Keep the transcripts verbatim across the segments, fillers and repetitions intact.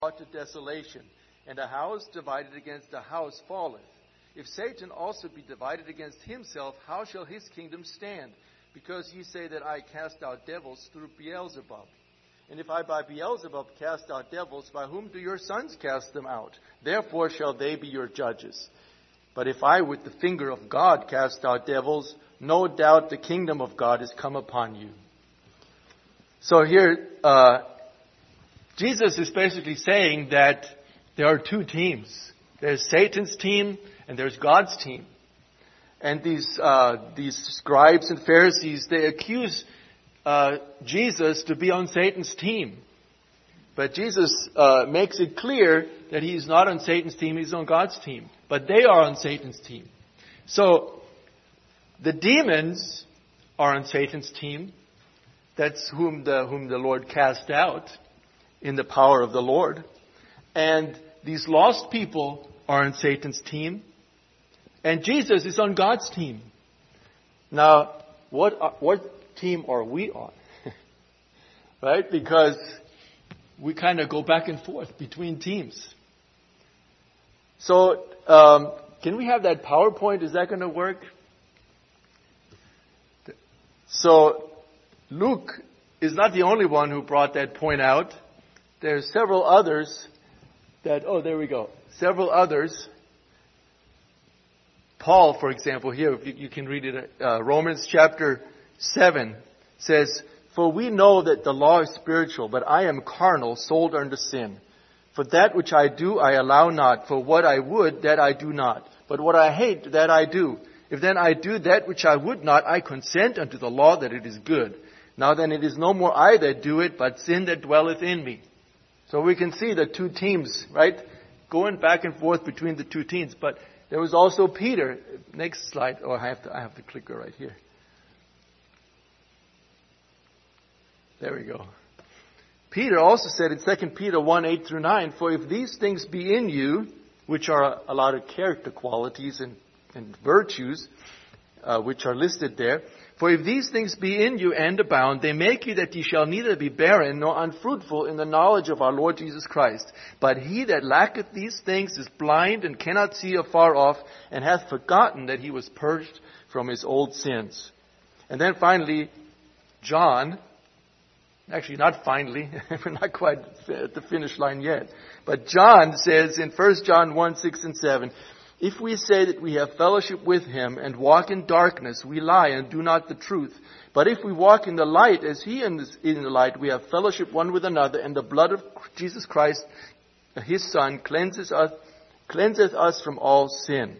brought to desolation, and a house divided against a house falleth. If Satan also be divided against himself, how shall his kingdom stand? Because ye say that I cast out devils through Beelzebub. And if I by Beelzebub cast out devils, by whom do your sons cast them out? Therefore shall they be your judges. But if I with the finger of God cast out devils, no doubt the kingdom of God is come upon you. So here, uh, Jesus is basically saying that there are two teams. There's Satan's team and there's God's team. And these uh, these scribes and Pharisees, they accuse uh, Jesus to be on Satan's team. But Jesus uh, makes it clear that he's not on Satan's team, he's on God's team. But they are on Satan's team. So the demons are on Satan's team. That's whom the whom the Lord cast out in the power of the Lord. And these lost people are on Satan's team. And Jesus is on God's team. Now, what what team are we on? Right? Because we kind of go back and forth between teams. So, um, can we have that PowerPoint? Is that going to work? So, Luke is not the only one who brought that point out. There's several others that, oh, there we go. Several others. Paul, for example, here, if you, you can read it, uh, Romans chapter seven says, For we know that the law is spiritual, but I am carnal, sold unto sin. For that which I do, I allow not. For what I would, that I do not. But what I hate, that I do. If then I do that which I would not, I consent unto the law that it is good. Now then it is no more I that do it, but sin that dwelleth in me. So we can see the two teams, right? Going back and forth between the two teams. But there was also Peter. Next slide. Oh, I have to, I have the clicker right here. There we go. Peter also said in Second Peter one, eight through nine, For if these things be in you, which are a lot of character qualities and, and virtues, uh, which are listed there, For if these things be in you and abound, they make you that ye shall neither be barren nor unfruitful in the knowledge of our Lord Jesus Christ. But he that lacketh these things is blind and cannot see afar off, and hath forgotten that he was purged from his old sins. And then finally, John, actually not finally, we're not quite at the finish line yet, but John says in First John one, six and seven, If we say that we have fellowship with him and walk in darkness, we lie and do not the truth. But if we walk in the light as he is in the light, we have fellowship one with another, and the blood of Jesus Christ, his Son, cleanses us, cleanseth us from all sin.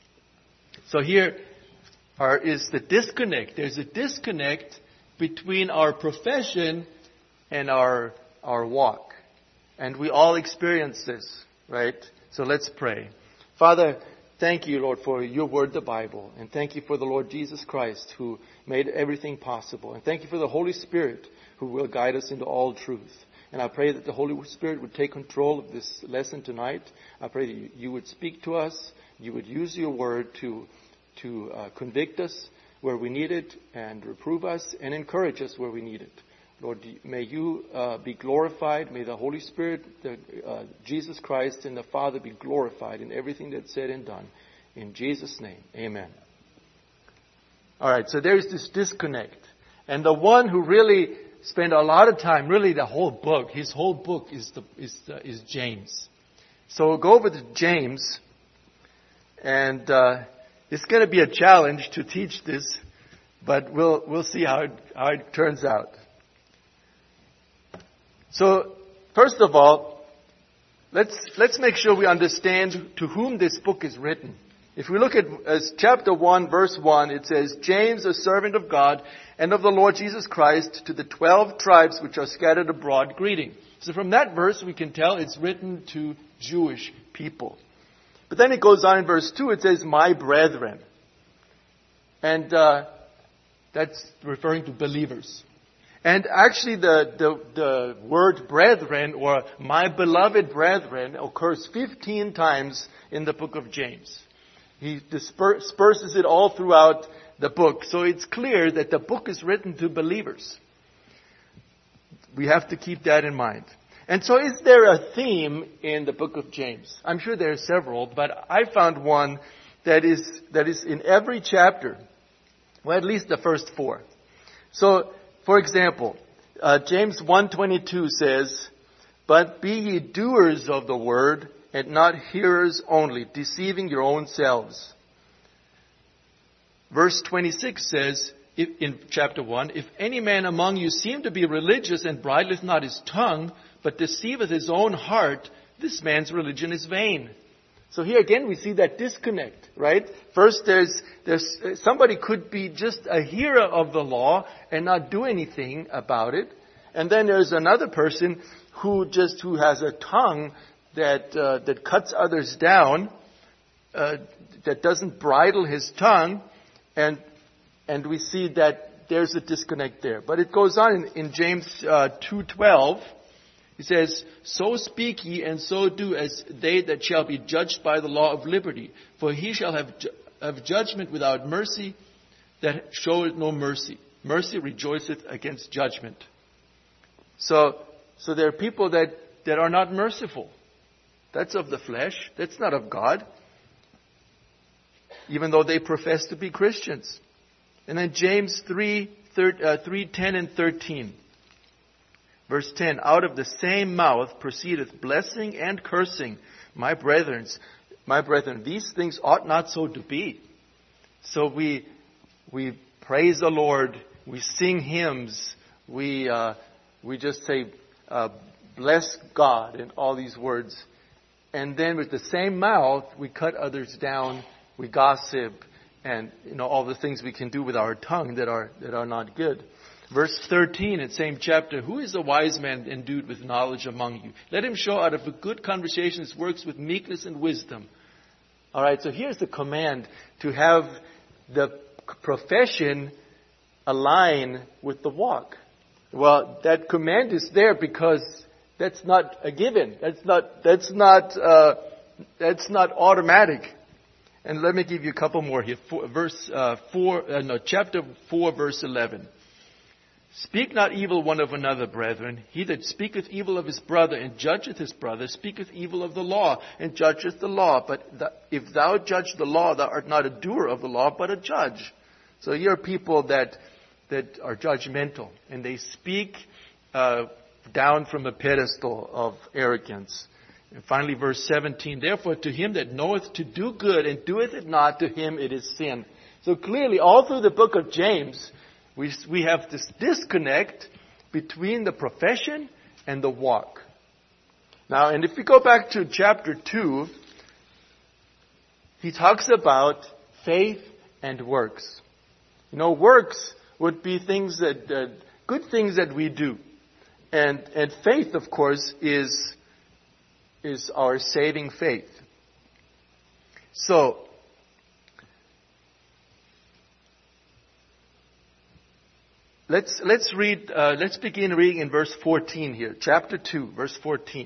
So here are, is the disconnect. There's a disconnect between our profession and our our walk. And we all experience this, right? So let's pray. Father, thank you, Lord, for your word, the Bible. And thank you for the Lord Jesus Christ, who made everything possible. And thank you for the Holy Spirit, who will guide us into all truth. And I pray that the Holy Spirit would take control of this lesson tonight. I pray that you, you would speak to us. You would use your word to, to uh, convict us where we need it, and reprove us, and encourage us where we need it. Lord, may you uh, be glorified. May the Holy Spirit, the, uh, Jesus Christ, and the Father be glorified in everything that's said and done. In Jesus' name, amen. All right, so there's this disconnect. And the one who really spent a lot of time, really the whole book, his whole book is, the, is, the, is James. So we'll go over to James, and uh, it's going to be a challenge to teach this, but we'll we'll see how it, how it turns out. So, first of all, let's let's make sure we understand to whom this book is written. If we look at as chapter one, verse one, it says, James, a servant of God and of the Lord Jesus Christ, to the twelve tribes which are scattered abroad, greeting. So from that verse, we can tell it's written to Jewish people. But then it goes on in verse two, it says, my brethren. And uh, that's referring to believers. And actually the, the, the word brethren, or my beloved brethren, occurs fifteen times in the book of James. He disperses it all throughout the book. So it's clear that the book is written to believers. We have to keep that in mind. And so is there a theme in the book of James? I'm sure there are several, but I found one that is, that is in every chapter. Well, at least the first four. So, for example, uh, James one twenty-two says, "But be ye doers of the word, and not hearers only, deceiving your own selves." Verse twenty-six says, if, in chapter one, "If any man among you seem to be religious, and bridleth not his tongue, but deceiveth his own heart, this man's religion is vain." So here again we see that disconnect, right? First there's, there's, somebody could be just a hearer of the law and not do anything about it. And then there's another person who just, who has a tongue that, uh, that cuts others down, uh, that doesn't bridle his tongue. And, and we see that there's a disconnect there. But it goes on in, in James, uh, two twelve. He says, "So speak ye, and so do, as they that shall be judged by the law of liberty. For he shall have, ju- have judgment without mercy, that showeth no mercy. Mercy rejoiceth against judgment." So, so there are people that, that are not merciful. That's of the flesh. That's not of God. Even though they profess to be Christians. And then James three, ten and thirteen. Verse ten, "Out of the same mouth proceedeth blessing and cursing. My brethren, my brethren, these things ought not so to be." So we we praise the Lord, we sing hymns, we uh, we just say, uh, "Bless God," in all these words, and then with the same mouth we cut others down, we gossip, and you know all the things we can do with our tongue that are that are not good. Verse thirteen in the same chapter, "Who is a wise man endued with knowledge among you? Let him show out of a good conversation his works with meekness and wisdom." All right, so here's the command to have the profession align with the walk. Well, that command is there because that's not a given. That's not. That's not. Uh, that's not automatic. And let me give you a couple more here. Four, verse uh, four, uh, no, chapter four, verse eleven. "Speak not evil one of another, brethren. He that speaketh evil of his brother and judgeth his brother speaketh evil of the law and judgeth the law. But th- if thou judge the law, thou art not a doer of the law, but a judge." So here are people that that are judgmental, and they speak uh, down from a pedestal of arrogance. And finally, verse seventeen, "Therefore to him that knoweth to do good and doeth it not, to him it is sin." So clearly, all through the book of James, We we have this disconnect between the profession and the walk. Now, and if we go back to chapter two, he talks about faith and works. You know, works would be things that, uh, good things that we do. And, and faith, of course, is, is our saving faith. So, Let's let's read. Uh, let's begin reading in verse fourteen here, chapter two, verse fourteen.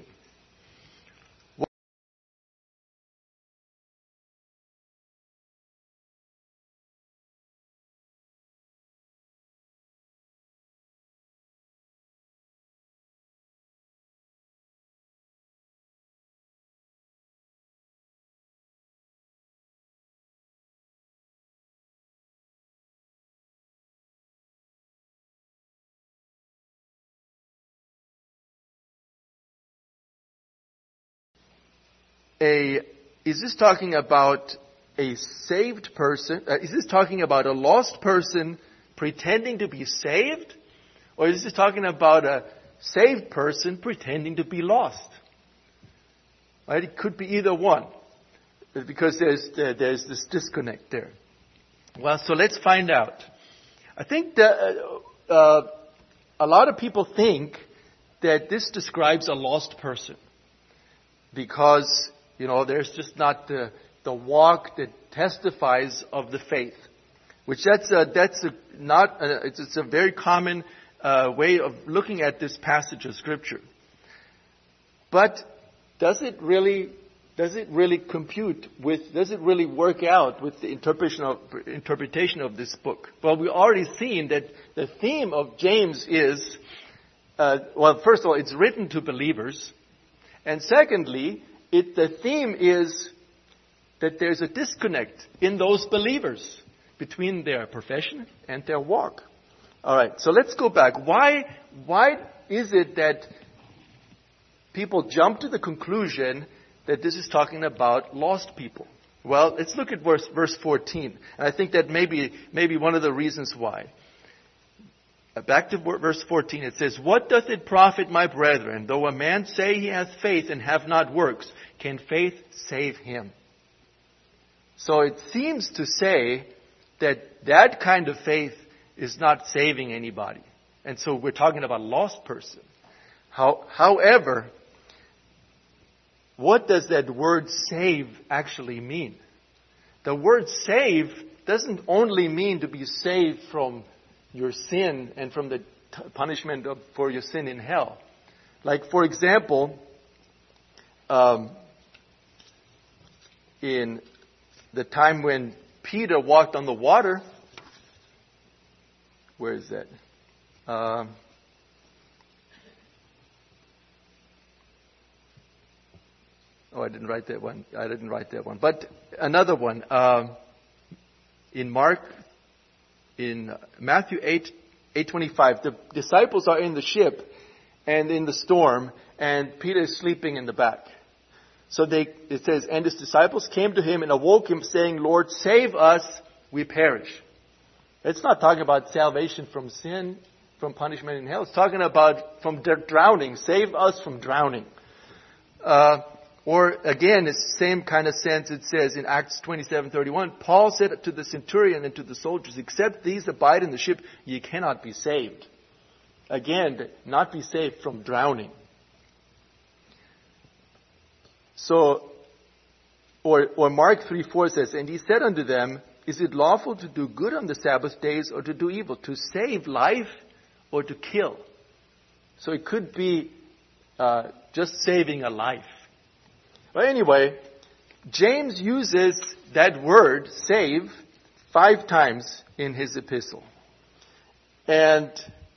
A is this talking about a saved person? Uh, is this talking about a lost person pretending to be saved, or is this talking about a saved person pretending to be lost? Right? It could be either one, because there's uh, there's this disconnect there. Well, so let's find out. I think that uh, uh, a lot of people think that this describes a lost person, because you know there's just not the the walk that testifies of the faith, which that's a, that's a, not a, it's, it's a very common uh, way of looking at this passage of Scripture. But does it really does it really compute with? Does it really work out with the interpretation of interpretation of this book? Well, we've already seen that the theme of James is uh, well, first of all, it's written to believers. And secondly, it, the theme is that there's a disconnect in those believers between their profession and their walk. All right, so let's go back. Why, why is it that people jump to the conclusion that this is talking about lost people? Well, let's look at verse, verse fourteen. And I think that may be, may be one of the reasons why. Back to verse fourteen, it says, "What doth it profit, my brethren, though a man say he hath faith and have not works? Can faith save him?" So it seems to say that that kind of faith is not saving anybody. And so we're talking about a lost person. How, however, what does that word save actually mean? The word save doesn't only mean to be saved from your sin and from the t- punishment of, for your sin in hell. Like, for example, um, in the time when Peter walked on the water, where is that? Um, oh, I didn't write that one. I didn't write that one. But another one. Um, in Mark, in Matthew eight, eight twenty-five, the disciples are in the ship and in the storm, and Peter is sleeping in the back. So they, it says, "And his disciples came to him and awoke him, saying, Lord, save us, we perish." It's not talking about salvation from sin, from punishment in hell. It's talking about from drowning. Save us from drowning. Uh, or again, it's the same kind of sense it says in Acts twenty-seven thirty-one. Paul said to the centurion and to the soldiers, "Except these abide in the ship, ye cannot be saved." Again, not be saved from drowning. So, or, or Mark three four says, "And he said unto them, Is it lawful to do good on the Sabbath days or to do evil, to save life or to kill?" So it could be uh, just saving a life. Well, anyway, James uses that word, save, five times in his epistle. And,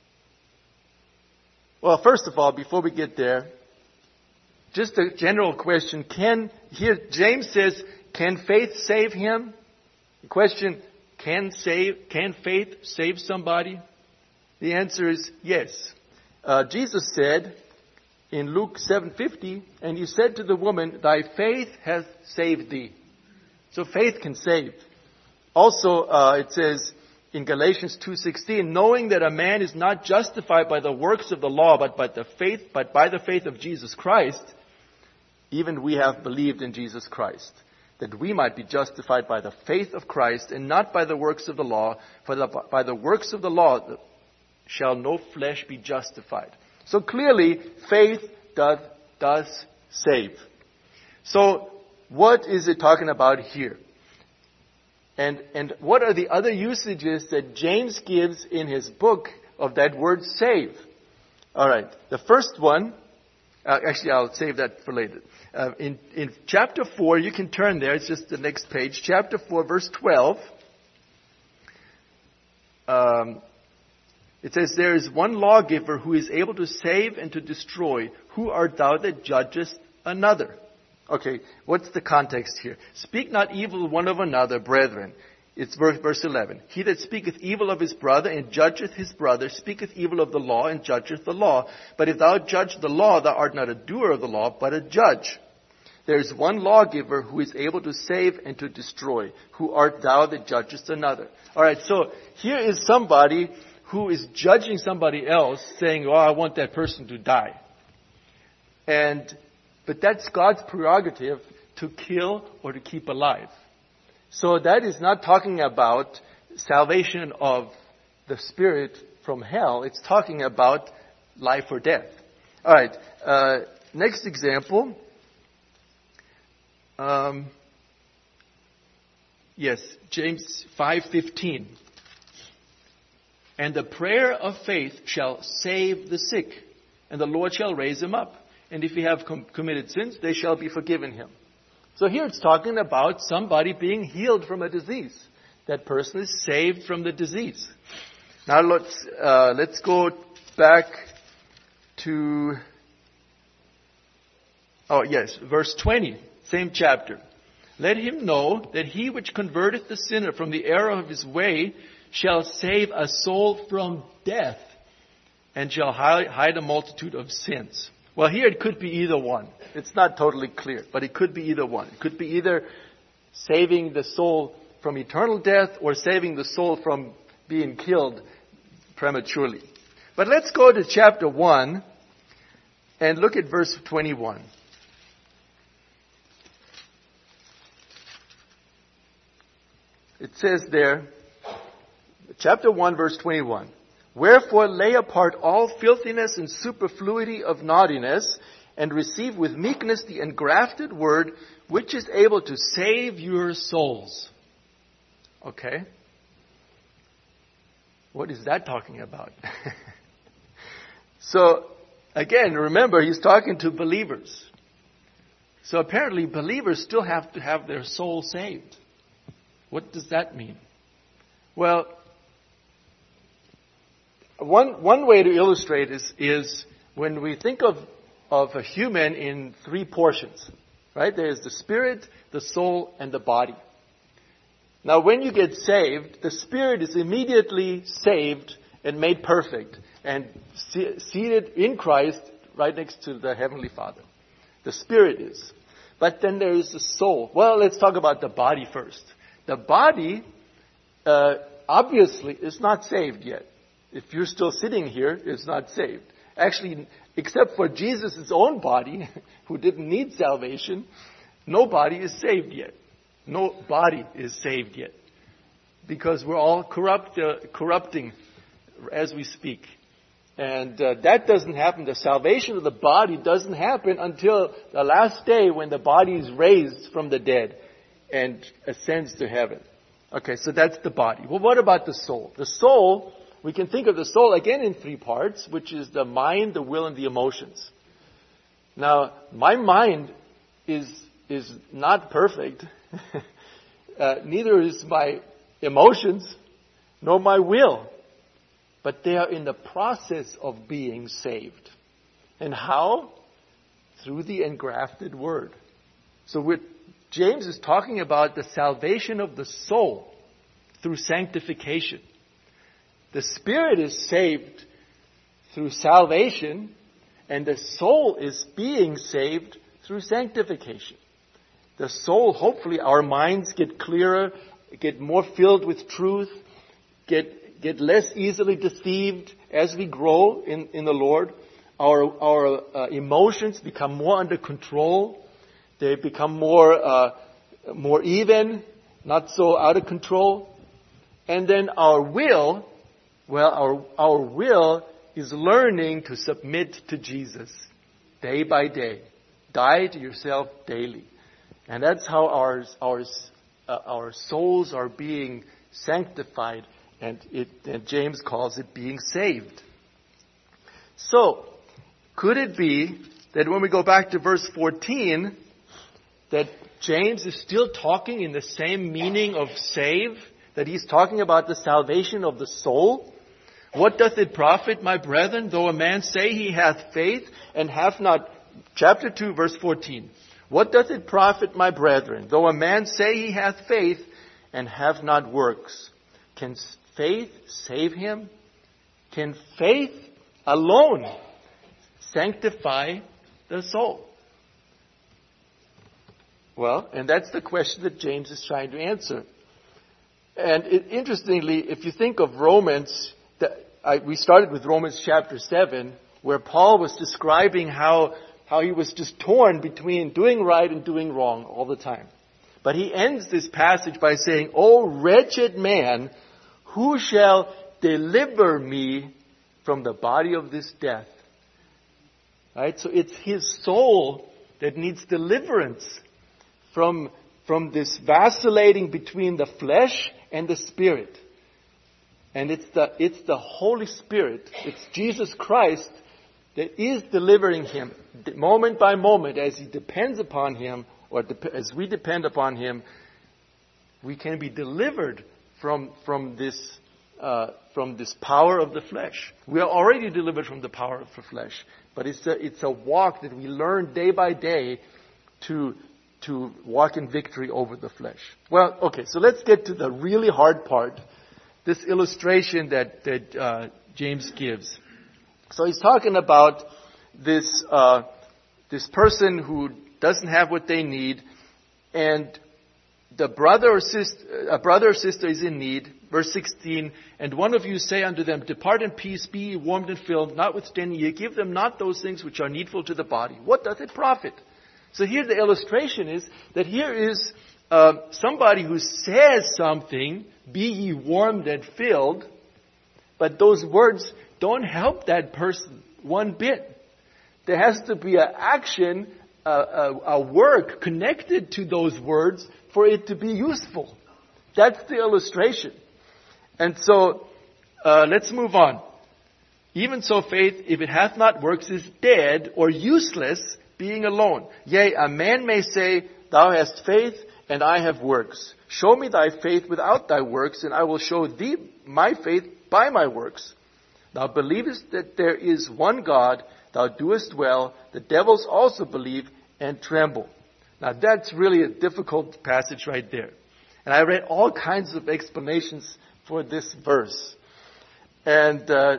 well, first of all, before we get there, just a general question. Can, here, James says, can faith save him? The question, can save, can faith save somebody? The answer is yes. Uh, Jesus said in Luke seven fifty, "And he said to the woman, Thy faith hath saved thee." So faith can save. Also, uh, it says in Galatians two sixteen, "Knowing that a man is not justified by the works of the law, but by the faith, but by the faith of Jesus Christ, even we have believed in Jesus Christ, that we might be justified by the faith of Christ and not by the works of the law. For the, by the works of the law shall no flesh be justified." So clearly, faith does, does save. So what is it talking about here? And, and what are the other usages that James gives in his book of that word save? All right. The first one, uh, actually I'll save that for later. Uh, in, in chapter four, you can turn there, it's just the next page. Chapter four, verse twelve. Um, it says, "There is one lawgiver who is able to save and to destroy. Who art thou that judgest another?" Okay, what's the context here? "Speak not evil one of another, brethren." It's verse, verse eleven. "He that speaketh evil of his brother and judgeth his brother speaketh evil of the law and judgeth the law. But if thou judge the law, thou art not a doer of the law, but a judge. There is one lawgiver who is able to save and to destroy. Who art thou that judgest another?" All right, so here is somebody who is judging somebody else, saying, "Oh, I want that person to die." And but that's God's prerogative to kill or to keep alive. So that is not talking about salvation of the spirit from hell. It's talking about life or death. All right. Uh, next example. Um, yes, James five fifteen. "And the prayer of faith shall save the sick, and the Lord shall raise him up. And if he have com- committed sins, they shall be forgiven him." So here it's talking about somebody being healed from a disease. That person is saved from the disease. Now let's uh, let's go back to, oh yes, verse twenty, same chapter. Let him know that he which converteth the sinner from the error of his way shall save a soul from death, and shall hide a multitude of sins. Well, here it could be either one. It's not totally clear, but it could be either one. It could be either saving the soul from eternal death or saving the soul from being killed prematurely. But let's go to chapter one and look at verse twenty-one. It says there, chapter one, verse twenty-one, wherefore lay apart all filthiness and superfluity of naughtiness, and receive with meekness the engrafted word, which is able to save your souls. Okay? What is that talking about? So, again, remember, he's talking to believers. So apparently believers still have to have their soul saved. What does that mean? Well, one one way to illustrate is, is when we think of, of a human in three portions. Right? There is the spirit, the soul, and the body. Now, when you get saved, the spirit is immediately saved and made perfect and seated in Christ right next to the Heavenly Father. The spirit is. But then there is the soul. Well, let's talk about the body first. The body, uh, obviously, is not saved yet. If you're still sitting here, it's not saved. Actually, except for Jesus' own body, who didn't need salvation, nobody is saved yet. No body is saved yet. Because we're all corrupt, uh, corrupting as we speak. And uh, that doesn't happen. The salvation of the body doesn't happen until the last day when the body is raised from the dead and ascends to heaven. Okay, so that's the body. Well, what about the soul? The soul, we can think of the soul again in three parts, which is the mind, the will, and the emotions. Now, my mind is is not perfect. uh, neither is my emotions, nor my will. But they are in the process of being saved. And how? Through the engrafted word. So with James is talking about the salvation of the soul through sanctification. The spirit is saved through salvation, and the soul is being saved through sanctification. The soul, hopefully our minds get clearer, get more filled with truth, get get less easily deceived as we grow in, in the Lord. Our our uh, emotions become more under control. They become more uh, more even, not so out of control. And then our will, well, our our will is learning to submit to Jesus day by day. Die to yourself daily. And that's how our our uh, our souls are being sanctified, and it and James calls it being saved. So, could it be that when we go back to verse fourteen, that James is still talking in the same meaning of save, that he's talking about the salvation of the soul? What doth it profit, my brethren, though a man say he hath faith and hath not, chapter two, verse fourteen. What doth it profit, my brethren, though a man say he hath faith and have not works? Can faith save him? Can faith alone sanctify the soul? Well, and that's the question that James is trying to answer. And it, interestingly, if you think of Romans, the, I, we started with Romans chapter seven, where Paul was describing how How he was just torn between doing right and doing wrong all the time. But he ends this passage by saying, O wretched man, who shall deliver me from the body of this death? Right? So it's his soul that needs deliverance from, from this vacillating between the flesh and the spirit. And it's the, it's the Holy Spirit, it's Jesus Christ that is delivering him moment by moment as he depends upon him, or as we depend upon him. We can be delivered from from this uh, from this power of the flesh. We are already delivered from the power of the flesh, but it's a, it's a walk that we learn day by day to, to walk in victory over the flesh. Well, okay, so let's get to the really hard part, this illustration that, that uh, James gives. So he's talking about this, uh, this person who doesn't have what they need, and the brother or sister, a brother or sister is in need. Verse sixteen, and one of you say unto them, depart in peace, be ye warmed and filled, notwithstanding ye give them not those things which are needful to the body. What doth it profit? So here the illustration is that here is uh, somebody who says something, be ye warmed and filled, but those words don't help that person one bit. There has to be an action, a, a, a work connected to those words for it to be useful. That's the illustration. And so, uh, let's move on. Even so faith, if it hath not works, is dead or useless, being alone. Yea, a man may say, thou hast faith, and I have works. Show me thy faith without thy works, and I will show thee my faith by my works. Thou believest that there is one God, thou doest well. The devils also believe and tremble. Now that's really a difficult passage right there. And I read all kinds of explanations for this verse. And uh,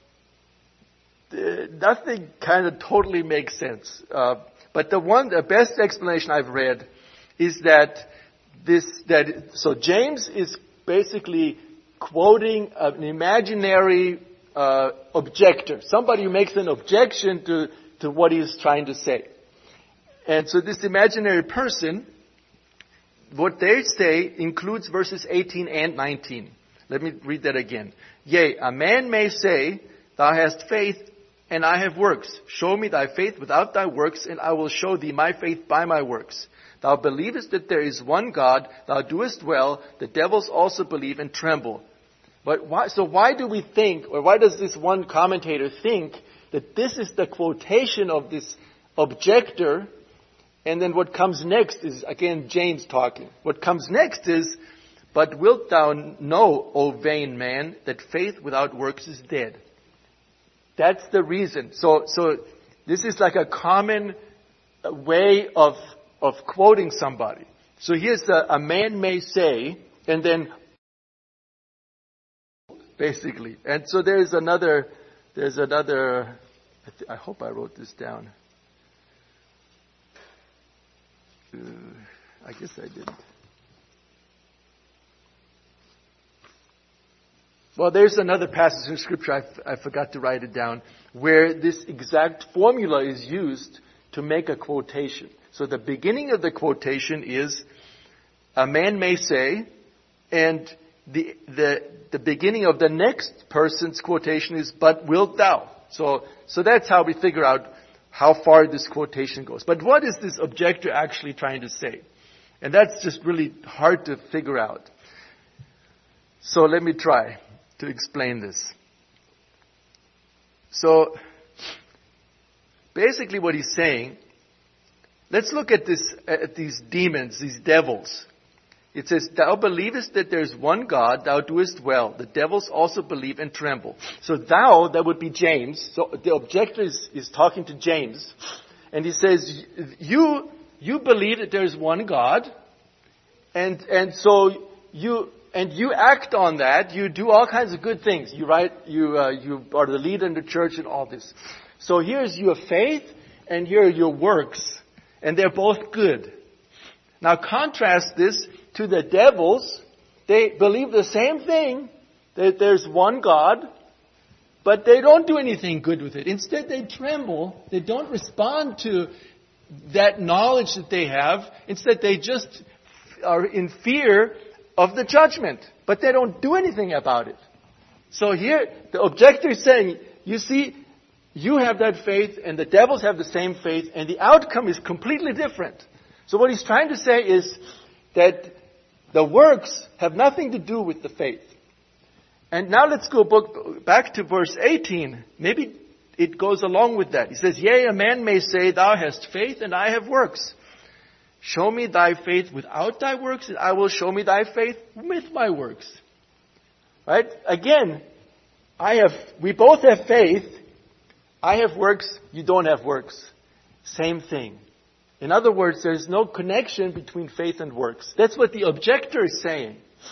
nothing kind of totally makes sense. Uh, but the one, the best explanation I've read is that this, that, so James is basically quoting an imaginary uh, objector, somebody who makes an objection to, to what he's trying to say. And so this imaginary person, what they say includes verses eighteen and nineteen. Let me read that again. Yea, a man may say, thou hast faith, and I have works. Show me thy faith without thy works, and I will show thee my faith by my works. Thou believest that there is one God, thou doest well, the devils also believe and tremble. But why, so why do we think, or why does this one commentator think that this is the quotation of this objector, and then what comes next is, again, James talking. What comes next is, but wilt thou know, O vain man, that faith without works is dead? That's the reason. So, so this is like a common way of, of quoting somebody. So here's a, a man may say, and then, basically. And so there's another, there's another, I, th- I hope I wrote this down. Uh, I guess I didn't. Well, there's another passage in Scripture, I, f- I forgot to write it down, where this exact formula is used to make a quotation. So the beginning of the quotation is, a man may say, and the the the beginning of the next person's quotation is, but wilt thou? So so that's how we figure out how far this quotation goes. But what is this objector actually trying to say? And that's just really hard to figure out. So let me try to explain this. So, basically what he's saying, let's look at this, at these demons, these devils. It says, thou believest that there is one God, thou doest well. The devils also believe and tremble. So thou, that would be James. So the objector is, is talking to James. And he says, you, you believe that there is one God. And, and so you, and you act on that. You do all kinds of good things. You write, you, uh, you are the leader in the church and all this. So here's your faith and here are your works. And they're both good. Now contrast this to the devils. They believe the same thing, that there's one God, but they don't do anything good with it. Instead they tremble. They don't respond to that knowledge that they have. Instead they just are in fear of the judgment, but they don't do anything about it. So here the objector is saying, you see, you have that faith and the devils have the same faith and the outcome is completely different. So what he's trying to say is that the works have nothing to do with the faith. And now let's go back to verse eighteen. Maybe it goes along with that. He says, yea, a man may say, thou hast faith and I have works. Show me thy faith without thy works and I will show me thy faith with my works. Right? Again, I have, we both have faith, I have works, you don't have works. Same thing. In other words, there's no connection between faith and works. That's what the objector is saying.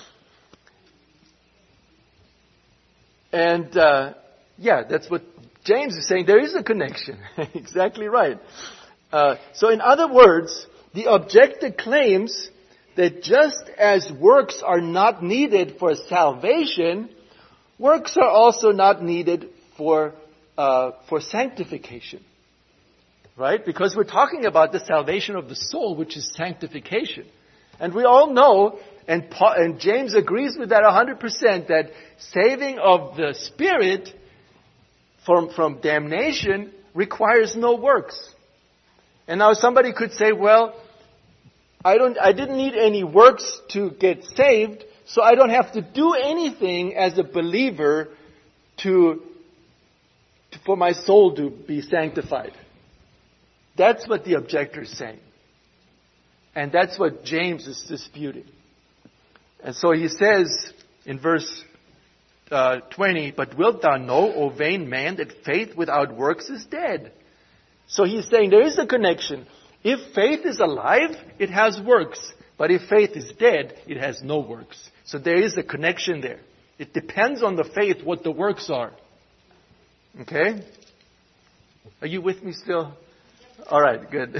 And, uh, yeah, that's what James is saying. There is a connection. Exactly right. Uh, so in other words, the objector claims that just as works are not needed for salvation, works are also not needed for uh, for sanctification. Right? Because we're talking about the salvation of the soul, which is sanctification. And we all know, and, Paul, and James agrees with that one hundred percent, that saving of the spirit from, from damnation requires no works. And now somebody could say, well, I don't, I didn't need any works to get saved, so I don't have to do anything as a believer to, to for my soul to be sanctified. That's what the objector is saying. And that's what James is disputing. And so he says in verse uh, twenty, but wilt thou know, O vain man, that faith without works is dead? So he's saying there is a connection. If faith is alive, it has works. But if faith is dead, it has no works. So there is a connection there. It depends on the faith what the works are. Okay? Are you with me still? All right, good.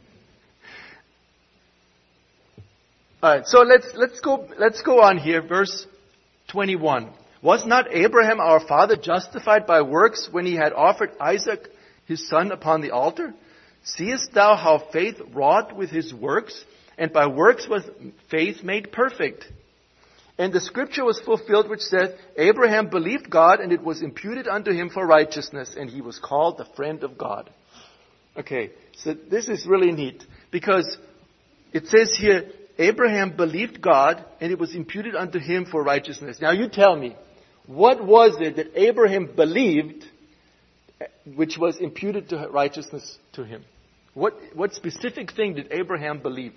All right, so let's let's go let's go on here, verse twenty-one. Was not Abraham our father justified by works when he had offered Isaac his son upon the altar? Seest thou how faith wrought with his works, and by works was faith made perfect? And the scripture was fulfilled which said, Abraham believed God, and it was imputed unto him for righteousness, and he was called the friend of God. Okay, so this is really neat, because it says here, Abraham believed God, and it was imputed unto him for righteousness. Now you tell me, what was it that Abraham believed which was imputed to righteousness to him? What what specific thing did Abraham believe?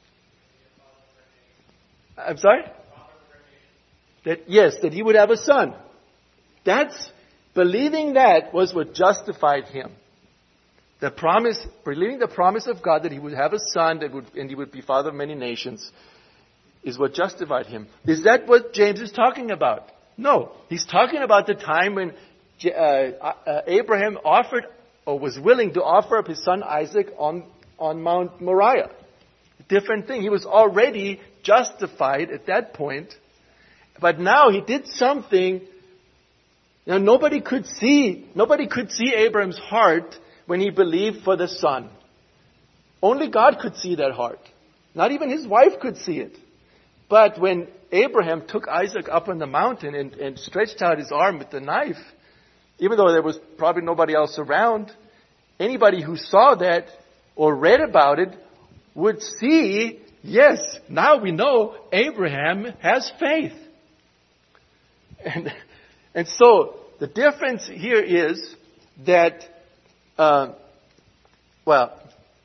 I'm sorry? That yes, that he would have a son. That's believing that was what justified him. The promise, believing the promise of God that he would have a son that would and he would be father of many nations, is what justified him. Is that what James is talking about? No, he's talking about the time when Uh, uh, Abraham offered or was willing to offer up his son Isaac on, on Mount Moriah. Different thing. He was already justified at that point. But now he did something. Now nobody could see, nobody could see Abraham's heart when he believed for the son. Only God could see that heart. Not even his wife could see it. But when Abraham took Isaac up on the mountain and, and stretched out his arm with the knife, even though there was probably nobody else around, anybody who saw that or read about it would see, yes, now we know Abraham has faith. And, and so the difference here is that, uh, well,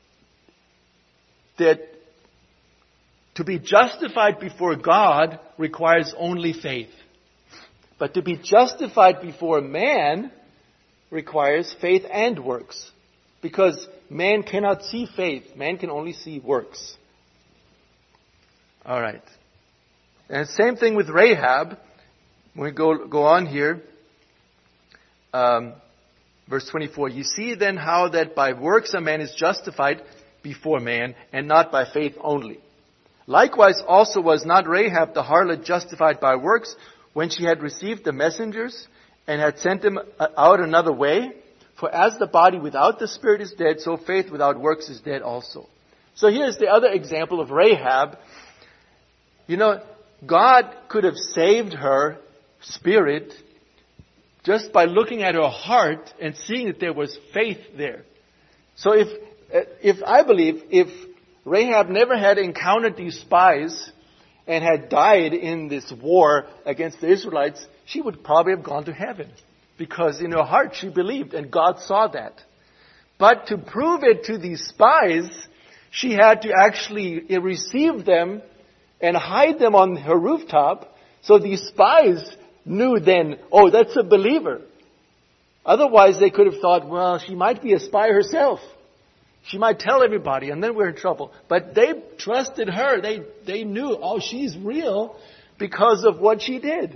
that to be justified before God requires only faith. But to be justified before man requires faith and works. Because man cannot see faith. Man can only see works. All right. And same thing with Rahab. When we go, go on here. Um, verse twenty-four. You see then how that by works a man is justified before man, and not by faith only. Likewise also was not Rahab the harlot justified by works, when she had received the messengers and had sent them out another way? For as the body without the spirit is dead, so faith without works is dead also. So here's the other example of Rahab. You know, God could have saved her spirit just by looking at her heart and seeing that there was faith there. So if, if I believe, if Rahab never had encountered these spies and had died in this war against the Israelites, she would probably have gone to heaven. Because in her heart she believed, and God saw that. But to prove it to these spies, she had to actually receive them and hide them on her rooftop. So these spies knew then, oh, that's a believer. Otherwise, they could have thought, well, she might be a spy herself. She might tell everybody, and then we're in trouble. But they trusted her. They they knew, oh, she's real because of what she did.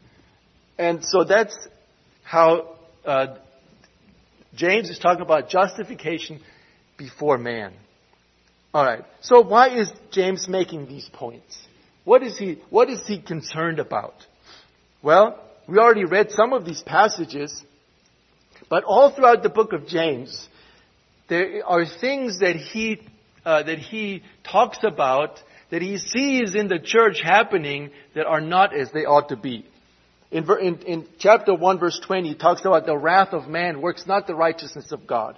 And so that's how uh, James is talking about justification before man. All right. So why is James making these points? What is he, what is he concerned about? Well, we already read some of these passages, but all throughout the book of James, there are things that he uh, that he talks about, that he sees in the church happening that are not as they ought to be. In, in, in chapter one, verse twenty, he talks about the wrath of man works not the righteousness of God.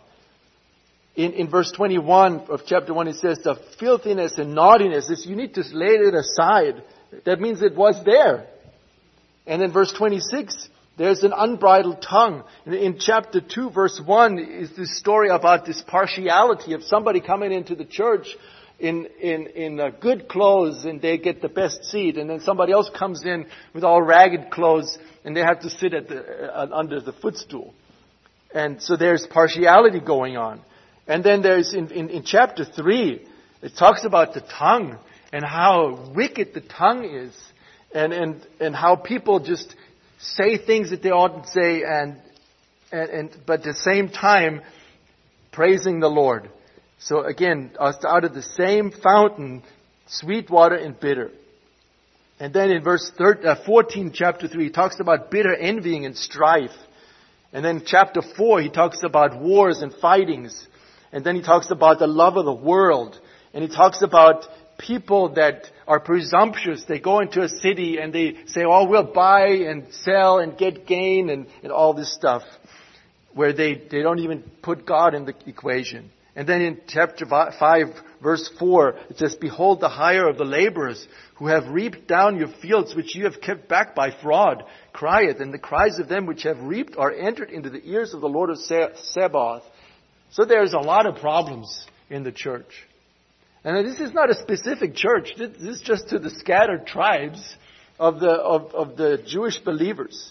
In, in verse twenty-one of chapter one, it says the filthiness and naughtiness is you need to lay it aside. That means it was there. And in verse twenty-six, there's an unbridled tongue. In, in chapter two, verse one, is this story about this partiality of somebody coming into the church in in in uh, good clothes and they get the best seat, and then somebody else comes in with all ragged clothes and they have to sit at the uh, under the footstool. And so there's partiality going on. And then there's in, in, in chapter three, it talks about the tongue and how wicked the tongue is, and and and how people just say things that they oughtn't say, and and, and but at the same time praising the Lord. So again, out of the same fountain, sweet water and bitter. And then in verse thirteen, uh, fourteen, chapter three, he talks about bitter envying and strife. And then chapter four, he talks about wars and fightings. And then he talks about the love of the world. And he talks about people that are presumptuous. They go into a city and they say, oh, we'll buy and sell and get gain and, and all this stuff. Where they, they don't even put God in the equation. And then in chapter five, verse four, it says, behold the hire of the laborers who have reaped down your fields, which you have kept back by fraud, crieth, and the cries of them which have reaped are entered into the ears of the Lord of Sabaoth. So there's a lot of problems in the church. And this is not a specific church. This is just to the scattered tribes of the, of, of the Jewish believers.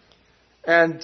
And,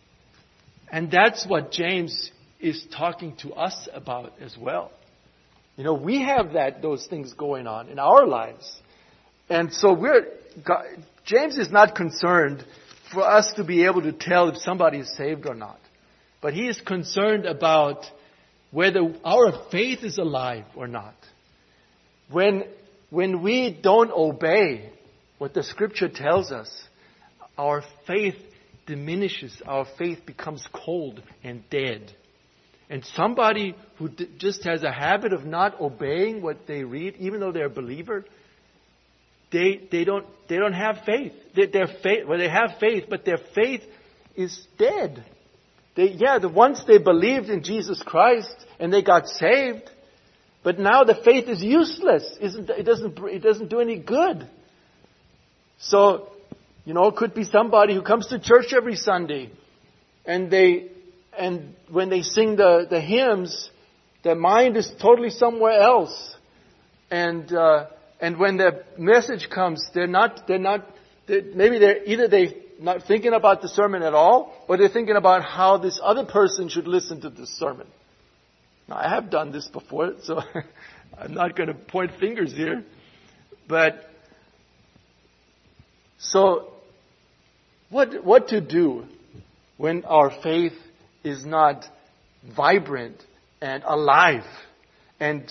and that's what James is talking to us about as well. You know, we have that, those things going on in our lives. And so we're, God, James is not concerned for us to be able to tell if somebody is saved or not. But he is concerned about whether our faith is alive or not. When, when we don't obey what the Scripture tells us, our faith diminishes. Our faith becomes cold and dead. And somebody who d- just has a habit of not obeying what they read, even though they're a believer, they they don't they don't have faith. They, their faith, well, they have faith, but their faith is dead. They, yeah, the once they believed in Jesus Christ and they got saved, but now the faith is useless. Isn't it doesn't it doesn't do any good. So, you know, it could be somebody who comes to church every Sunday, and they and when they sing the, the hymns, their mind is totally somewhere else, and uh, and when the message comes, they're not they're not they're, maybe they're either they not thinking about the sermon at all, or they're thinking about how this other person should listen to this sermon. Now, I have done this before, so I'm not going to point fingers here. But, so, what what to do when our faith is not vibrant and alive and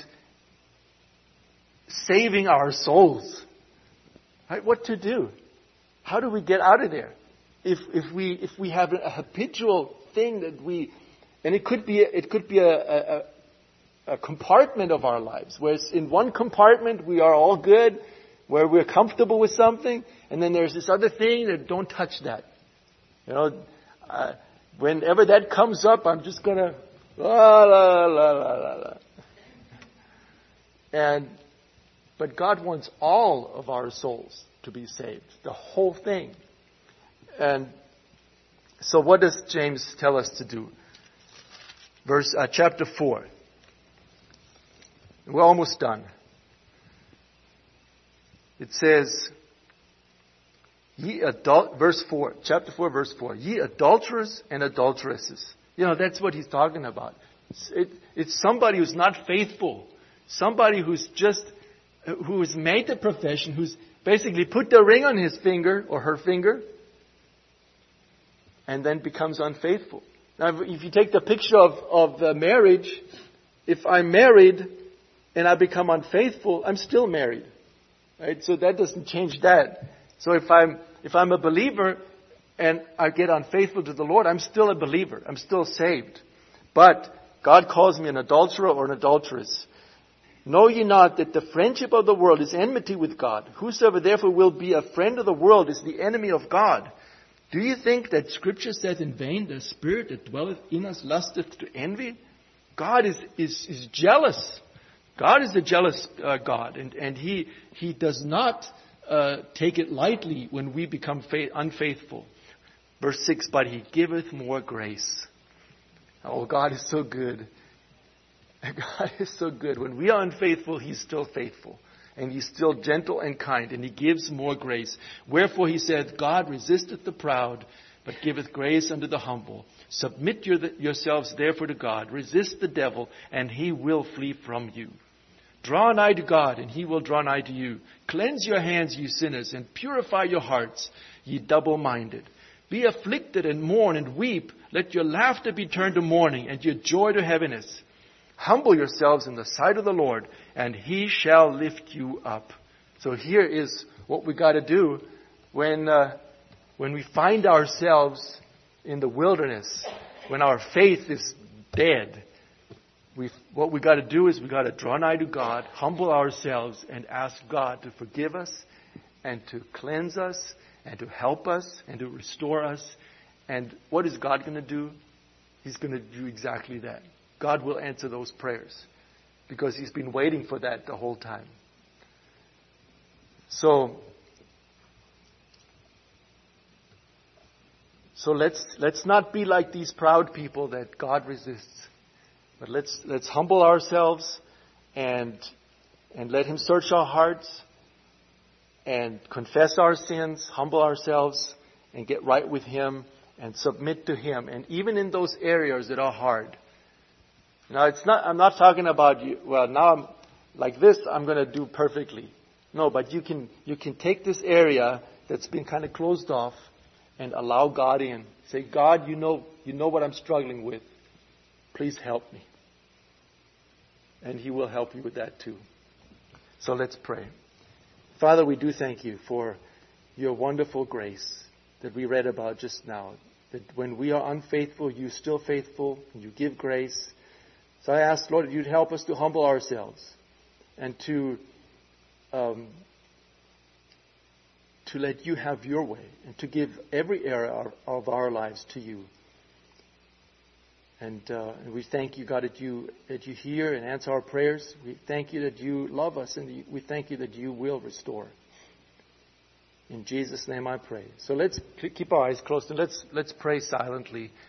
saving our souls? Right? What to do? How do we get out of there? If if we if we have a habitual thing that we, and it could be it could be a, a, a compartment of our lives, where in one compartment we are all good, where we're comfortable with something, and then there's this other thing that don't touch that. You know, uh, whenever that comes up, I'm just gonna la la la la la la. And but God wants all of our souls to be saved, the whole thing. And so what does James tell us to do? Verse uh, chapter four. We're almost done. It says, Ye adult, verse four, chapter four, verse four. Ye adulterers and adulteresses. You know, that's what he's talking about. It's, it, it's somebody who's not faithful. Somebody who's just, who's made the profession, who's basically put the ring on his finger or her finger, and then becomes unfaithful. Now, if you take the picture of, of uh, marriage, if I'm married and I become unfaithful, I'm still married. Right? So that doesn't change that. So if I'm if I'm a believer and I get unfaithful to the Lord, I'm still a believer. I'm still saved. But God calls me an adulterer or an adulteress. Know ye not that the friendship of the world is enmity with God? Whosoever therefore will be a friend of the world is the enemy of God. Do you think that Scripture says in vain, the Spirit that dwelleth in us lusteth to envy? God is, is, is jealous. God is a jealous uh, God. And, and he, he does not uh, take it lightly when we become faith, unfaithful. Verse six, but He giveth more grace. Oh, God is so good. God is so good. When we are unfaithful, He's still faithful. And He's still gentle and kind. And He gives more grace. Wherefore He said, God resisteth the proud, but giveth grace unto the humble. Submit your, yourselves therefore to God. Resist the devil, and he will flee from you. Draw nigh to God, and He will draw nigh to you. Cleanse your hands, ye sinners, and purify your hearts, ye double-minded. Be afflicted and mourn and weep. Let your laughter be turned to mourning, and your joy to heaviness. Humble yourselves in the sight of the Lord, and He shall lift you up. So here is what we got to do when uh, when we find ourselves in the wilderness, when our faith is dead. We what we got to do is we got to draw nigh to God, humble ourselves, and ask God to forgive us, and to cleanse us, and to help us, and to restore us. And what is God going to do? He's going to do exactly that. God will answer those prayers because He's been waiting for that the whole time. So, so let's let's not be like these proud people that God resists, but let's let's humble ourselves and and let Him search our hearts and confess our sins, humble ourselves, and get right with Him and submit to Him. And even in those areas that are hard. Now, it's not, I'm not talking about you, well, now I'm like this, I'm going to do perfectly. No, but you can, you can take this area that's been kind of closed off and allow God in. Say, God, you know, you know what I'm struggling with. Please help me. And He will help you with that too. So let's pray. Father, we do thank You for Your wonderful grace that we read about just now. That when we are unfaithful, You're still faithful, and You give grace. So I ask, Lord, You'd help us to humble ourselves and to um, to let You have Your way and to give every area of our lives to You. And, uh, and we thank You, God, that You that You hear and answer our prayers. We thank You that You love us, and we thank You that You will restore. In Jesus' name I pray. So let's keep our eyes closed and let's let's pray silently.